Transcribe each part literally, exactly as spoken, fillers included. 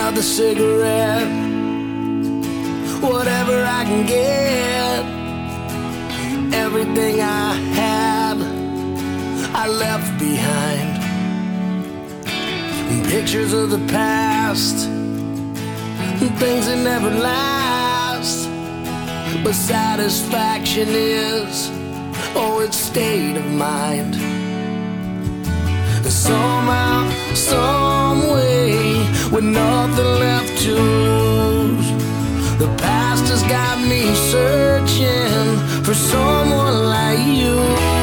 another cigarette, whatever I can get. Everything I had, I left behind. Pictures of the past, things that never last. But satisfaction is, oh, it's state of mind. Somehow, some way, with nothing left to lose, the past has got me searching for someone like you.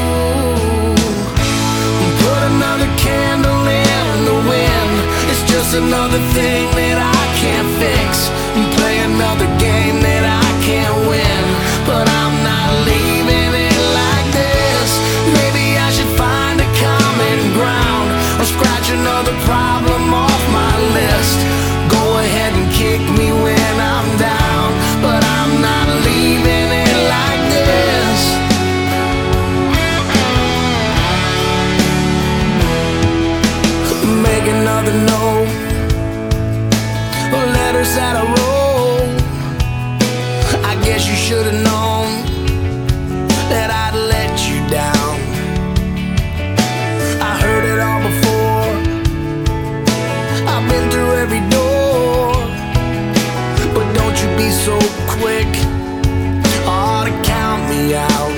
Put another candle in the wind, it's just another thing that I can't fix. Play another game that I can't win, but I'm not leaving it like this. Maybe I should find a common ground, or scratch another problem off my list. Go ahead and kick me when I'm down, but I'm not leaving it like this. Make another note, or letters that I wrote. I guess you should have known that I'd let you down. I heard it all before, I've been through every door. But don't you be so quick, oh, to count me out.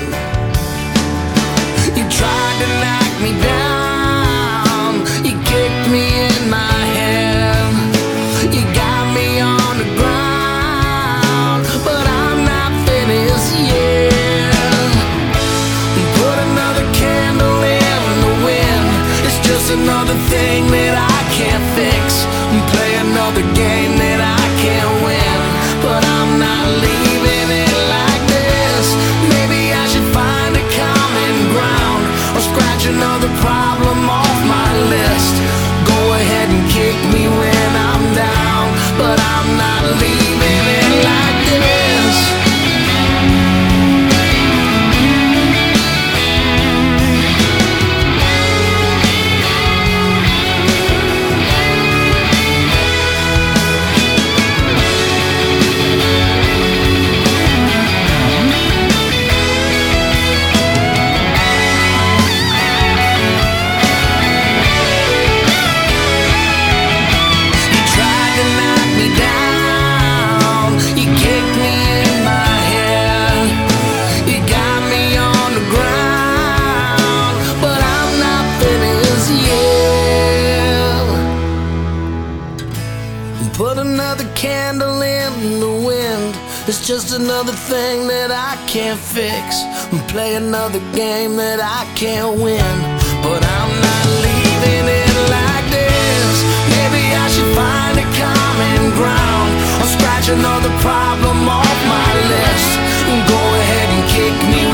You tried to knock me down, you kicked me in my head, you got me on the ground, but I'm not finished yet. Put another candle in the wind, it's just another thing that I can't fix. Play another game that I can't win, but I'm not leaving it like this. Maybe I should find a common ground, or scratch another problem off my list. Go ahead and kick me when I'm down, but I'm not leaving it like this. Put another candle in the wind, it's just another thing that I can't fix. Play another game that I can't win, but I'm not leaving it like this. Maybe I should find a common ground, or scratch another problem off my list. Go ahead and kick me